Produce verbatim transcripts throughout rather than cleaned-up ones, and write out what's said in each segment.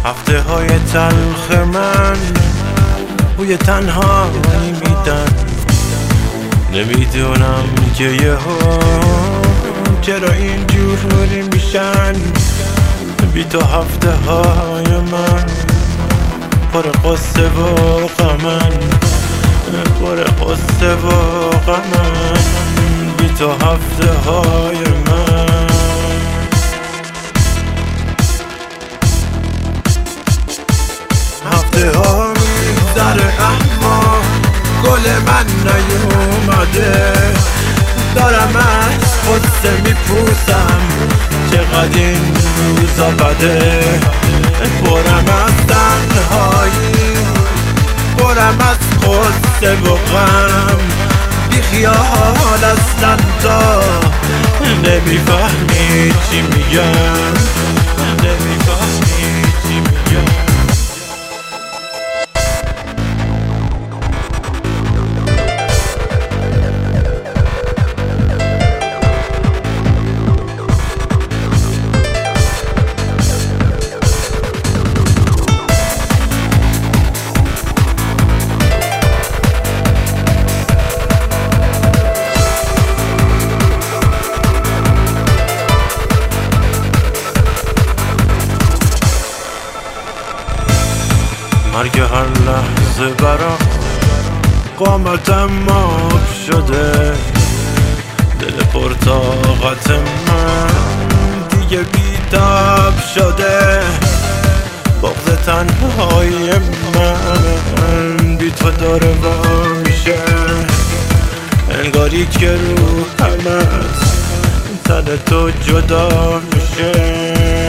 هفته های تلخ من بوی تنهایی میدن. نمیدونم که یهو چرا اینجوری میشن. بی تو هفته های من پر قصه و غمن، پر قصه و غمن. بی تو هفته های من هفته ها میگذره اما گل من نیومده. دارم از قصه میپوسم چقدر این روزا بده. برم از تنهایی، برم از قصه و غم. بی خیال اصلا تا نمیفهمی چی میگم، نمیفهمی چی میگم. مرگ هر لحظه برام قامتم آب شده. دل پرطاقت من دیگه بیتاب شده. بغض تنهای من بی تو داره وا میشه. انگاری که روحم از تن تو جدا میشه.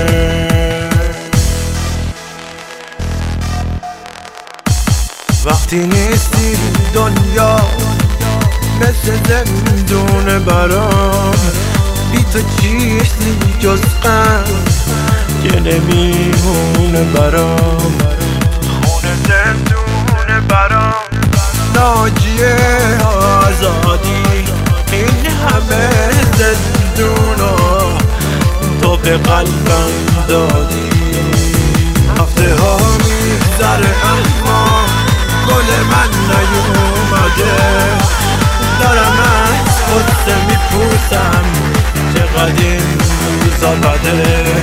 وقتی نیستی دنیا مثل زندون برام. بی تو چیزی جز غم که نمیمونه برام. خونه زندون برام، ناجیه آزادی. این همه زندونو تو به قلبم دادی. هفته ها میگذره اما گل من نیومده. دارم از قصه میپوسم چقدر این روزا بده.